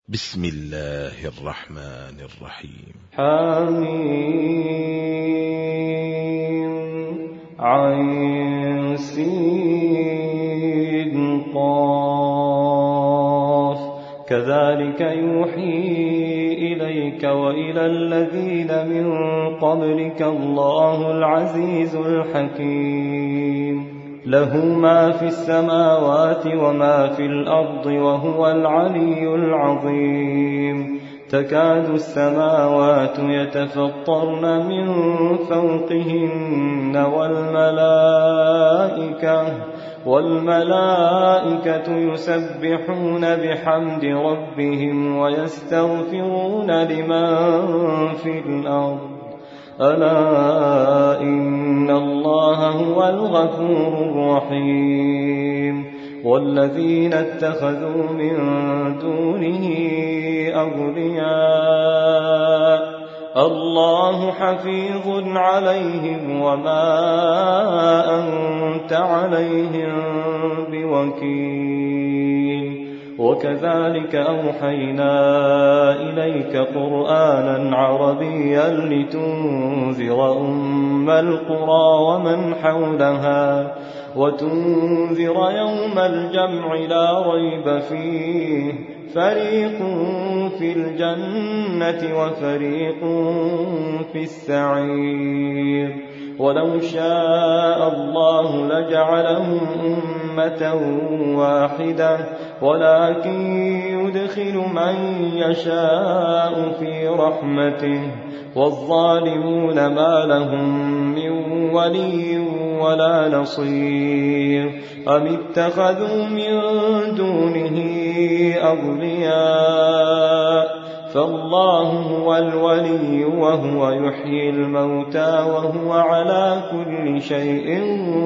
بسم الله الرحمن الرحيم. حميم عين سين قاف كذلك يوحي إليك وإلى الذين من قبلك الله العزيز الحكيم له ما في السماوات وما في الأرض وهو العلي العظيم تكاد السماوات يتفطرن من فوقهن والملائكة يسبحون بحمد ربهم ويستغفرون لمن في الأرض ألا إن الله هو الغفور الرحيم والذين اتخذوا من دونه أولياء الله حفيظ عليهم وما أنت عليهم بوكيل وكذلك أوحينا إليك قرآنا عربيا لتنذر أم القرى ومن حولها وتنذر يوم الجمع لا ريب فيه فريق في الجنة وفريق في السعير ولو شاء الله لجعلهم أمة واحدة ولكن يدخل من يشاء في رحمته والظالمون ما لهم من ولي ولا نصير أم اتخذوا من دونه أولياء فالله هو الولي وهو يحيي الموتى وهو على كل شيء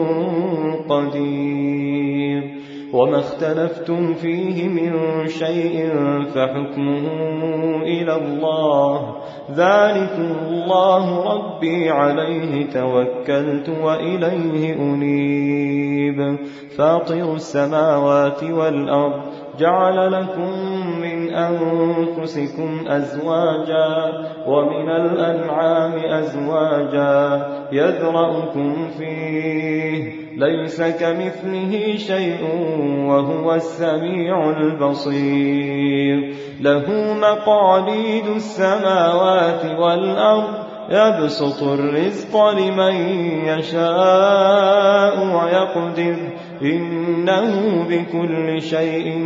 قدير وما اختلفتم فيه من شيء فحكمه إلى الله ذلكم الله ربي عليه توكلت وإليه أنيب فاطر السماوات والأرض جعل لكم من أنفسكم أزواجا ومن الأنعام أزواجا يذرأكم فيه ليس كمثله شيء وهو السميع البصير له مقاليد السماوات والأرض يبسط الرزق لمن يشاء ويقدر إنه بكل شيء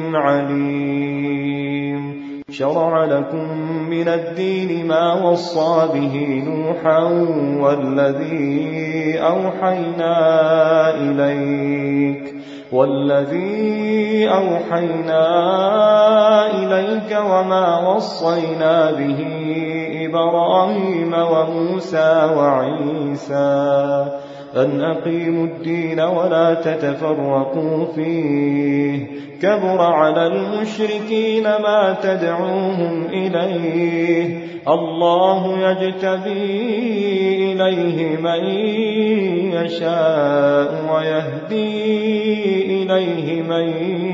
عليم شرع لكم من الدين ما وصى به نوحا والذي أوحينا إليك وما وصينا به إبراهيم وموسى وعيسى أن أقيموا الدين ولا تتفرقوا فيه كبر على المشركين ما تدعوهم إليه الله يجتبي إليه من يشاء ويهدي إليه من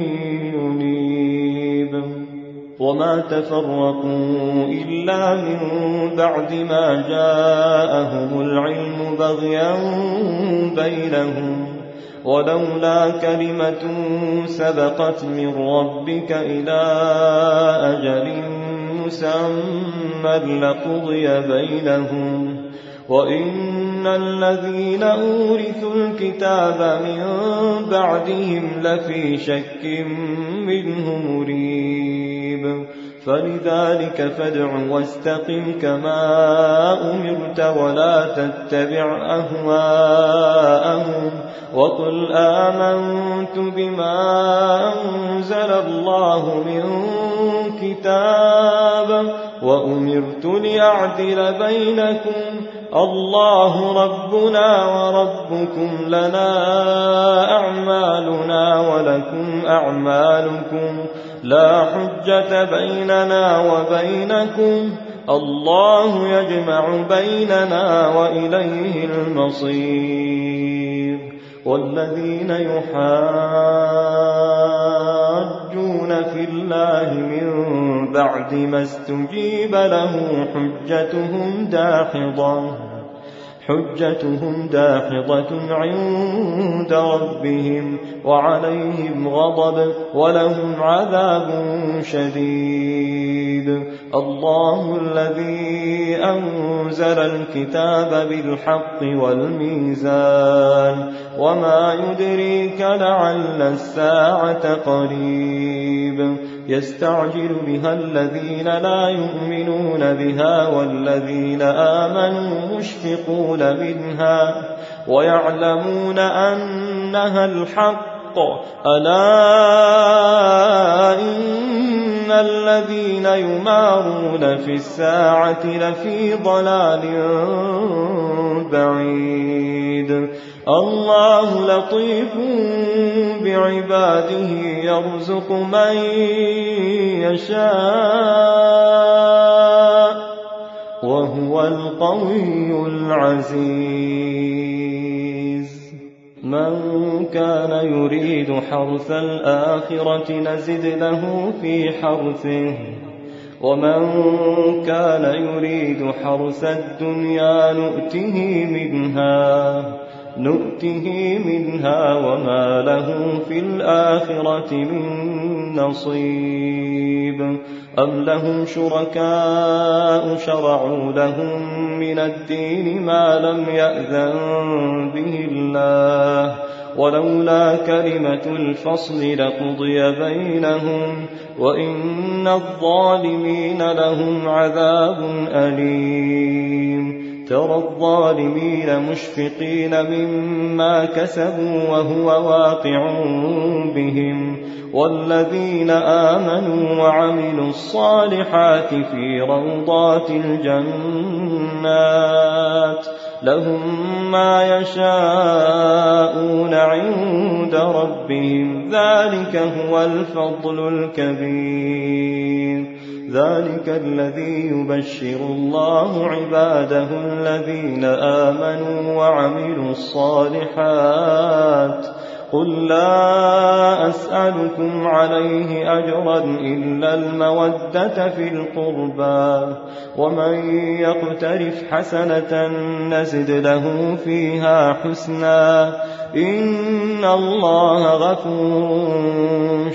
ينيب وما تفرقوا إلا من بعد ما جاءهم العلم بغيا بينهم ولولا كلمة سبقت من ربك إلى أجل مسمى لقضي بينهم وإن الذين أورثوا الكتاب من بعدهم لفي شك منه مريب فلذلك فادع واستقم كما أمرت ولا تتبع أهواءهم وقل آمنت بما أنزل الله من كتاب وأمرت لأعدل بينكم الله ربنا وربكم لنا أعمالنا ولكم أعمالكم لا حجة بيننا وبينكم الله يجمع بيننا وإليه المصير والذين يحاجون في الله من بعد ما استجيب له حجتهم داحضة عند ربهم وعليهم غضب ولهم عذاب شديد. الله الذي أنزل الكتاب بالحق والميزان وما يدريك لعل الساعة قريب. يستعجل بها الذين لا يؤمنون بها والذين آمنوا مشفقون منها ويعلمون أنها الحق. ألا إن الذين يمارون في الساعة لفي ضلال بعيد. الله لطيف بعباده يرزق من يشاء وهو القوي العزيز. من كان يريد حرث الآخرة نزد له في حرثه ومن كان يريد حرث الدنيا نؤته منها وما له في الآخرة من نصيب. أم لهم شركاء شرعوا لهم من الدين ما لم يأذن به الله ولولا كلمة الفصل لقضي بينهم وإن الظالمين لهم عذاب أليم. ترى الظالمين مشفقين مما كسبوا وهو واقع بهم والذين آمنوا وعملوا الصالحات في روضات الجنات لهم ما يشاءون عند ربهم ذلك هو الفضل الكبير. ذلك الذي يبشر الله عباده الذين آمنوا وعملوا الصالحات. قل لا أسألكم عليه أجرا إلا المودة في القربى ومن يقترف حسنة نزد له فيها حسنا إن الله غفور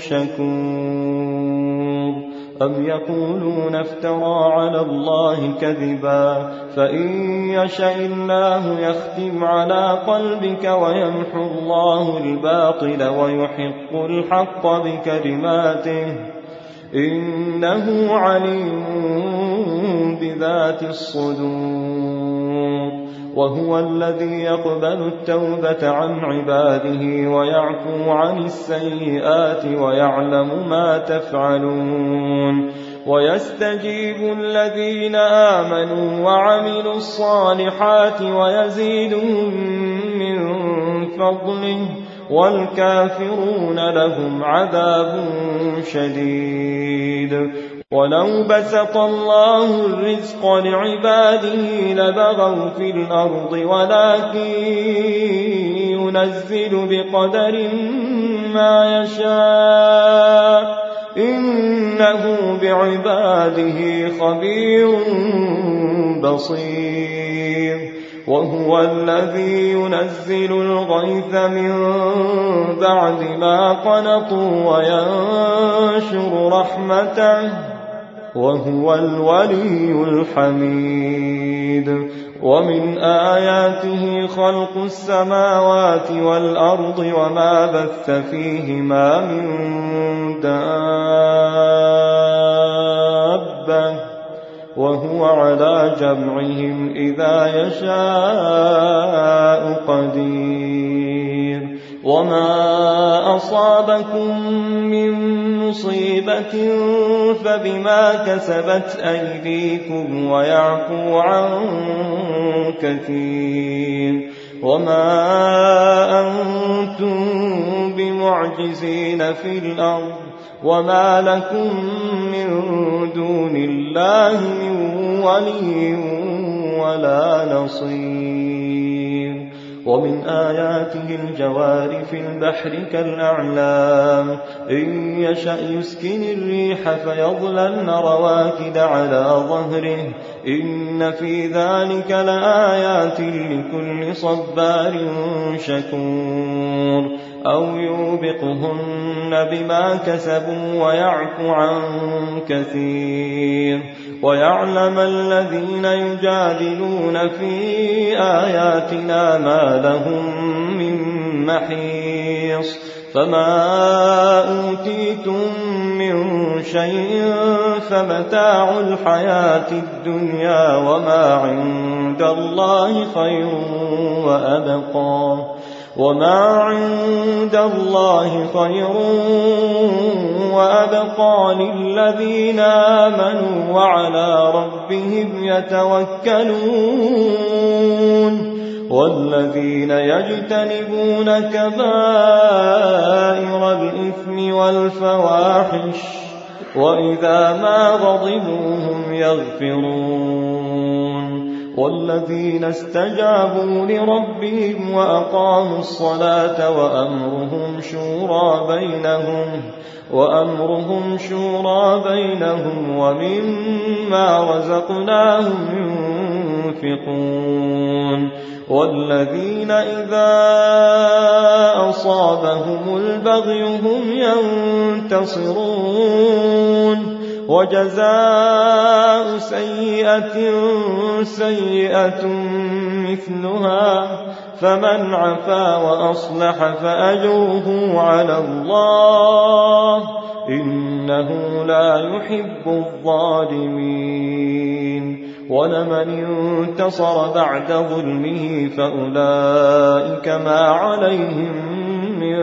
شكور. أم يقولون افترى على الله كذبا فإن يشاء الله يختم على قلبك ويمحو الله الباطل ويحق الحق بكلماته إنه عليم بذات الصدور. وهو الذي يقبل التوبة عن عباده ويعفو عن السيئات ويعلم ما تفعلون. ويستجيب الذين آمنوا وعملوا الصالحات ويزيدهم من فضله والكافرون لهم عذاب شديد. ولو بسط الله الرزق لعباده لبغوا في الأرض ولكن ينزل بقدر ما يشاء إنه بعباده خبير بصير. وهو الذي ينزل الغيث من بعد ما قنطوا وينشر رحمته وهو الولي الحميد. ومن آياته خلق السماوات والأرض وما بث فيهما من دابة وهو على جمعهم إذا يشاء قدير. وما أصابكم من مصيبة فبما كسبت أيديكم ويعفو عن كثير. وما أنتم بمعجزين في الأرض وما لكم من دون الله من ولي ولا نصير. ومن آياته الجوار في البحر كالأعلام إن يشأ يسكن الريح فيظللن رواكد على ظهره إن في ذلك لآيات لكل صبار شكور أو يوبقهن بما كسبوا ويعفو عن كثير ويعلم الذين يجادلون في آياتنا ما لهم من محيص فما أوتيتم من شيء فمتاع الحياة الدنيا وما عند الله خير وأبقى للذين آمنوا وعلى ربهم يتوكلون والذين يجتنبون كبائر الإثم والفواحش وإذا ما غضبوا هم يغفرون والذين استجابوا لربهم وأقاموا الصلاة وأمرهم شورى بينهم ومما رزقناهم ينفقون والذين إذا أصابهم البغي هم ينتصرون وجزاء سيئة مثلها فمن عفا وأصلح فأجره على الله إنه لا يحب الظالمين ولمن انتصر بعد ظلمه فأولئك ما عليهم من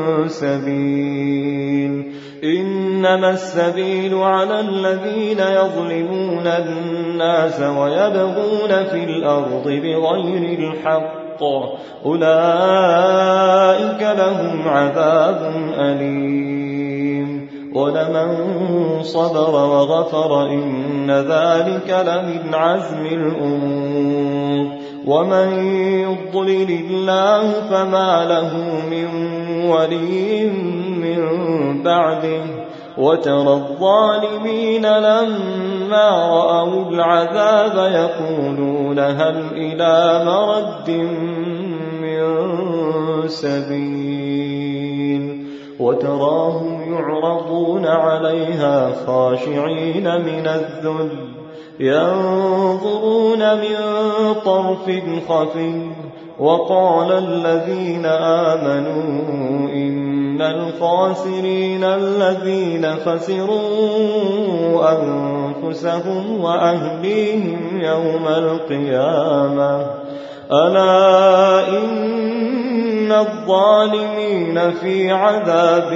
سبيل إنما السبيل على الذين يظلمون الناس ويبغون في الأرض بغير الحق أولئك لهم عذاب أليم ولمن صبر وغفر إن ذلك لمن عزم الأمور ومن يضلل الله فما له من ولي من بعده وترى الظالمين لما رأوا العذاب يقولون هل إلى مرد من سبيل وتراهم يعرضون عليها خاشعين من الذل ينظرون من طرف خفي وقال الذين آمنوا إن الخاسرين الذين خسروا أنفسهم وأهليهم يوم القيامة ألا إن الظالمين في عذاب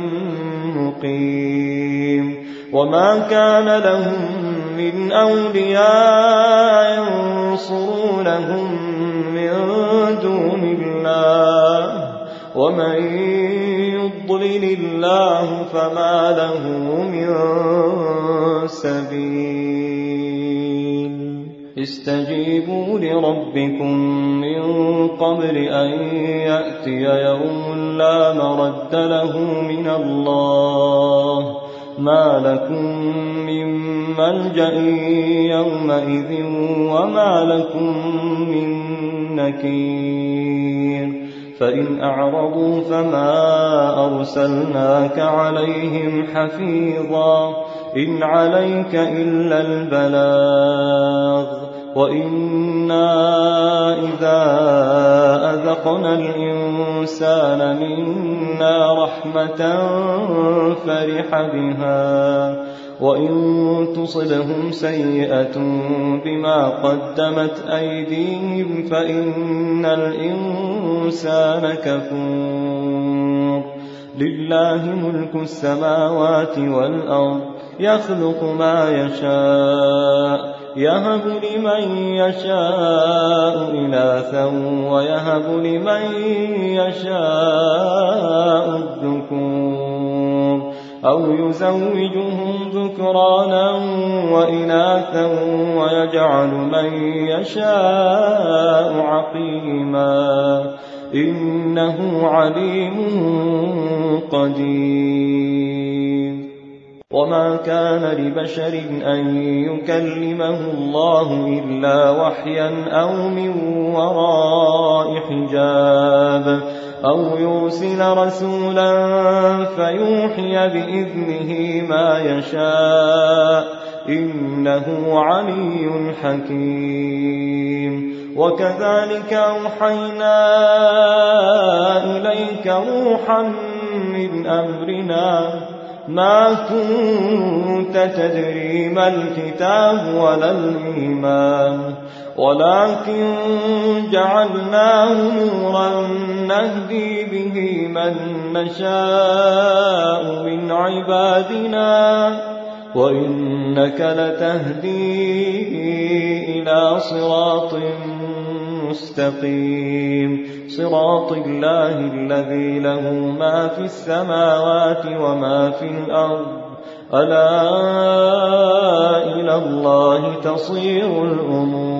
مقيم وما كان لهم من أولياء ينصرونهم من دون الله ومن يضلل الله فما له من سبيل استجيبوا لربكم من قبل أن يأتي يوم لا مرد له من الله ما لكم من ملجأ يومئذ وما لكم من نكير فإن أعرضوا فما أرسلناك عليهم حفيظا إن عليك إلا البلاغ وإنا إذا أذقنا الإنسان منا رحمة فرح بها وإن تصبهم سيئة بما قدمت أيديهم فإن الإنسان كفور لله ملك السماوات والأرض يخلق ما يشاء يهب لمن يشاء إناثا ويهب لمن يشاء الذكور أو يزوجهم ذكرانا وإناثا ويجعل من يشاء عقيما إنه عليم قدير. وما كان لبشر أن يكلمه الله إلا وحيا أو من وراء حجاب أو يرسل رسولا فيوحي بإذنه ما يشاء إنه علي حكيم. وكذلك أوحينا إليك روحا من أمرنا ما كنت تدري ما الكتاب ولا الإيمان ولكن جعلناه نورا نهدي به من نشاء من عبادنا وإنك لتهدي إلى صراط مستقيم صراط الله الذي له ما في السماوات وما في الأرض ألا إلى الله تصير الأمور.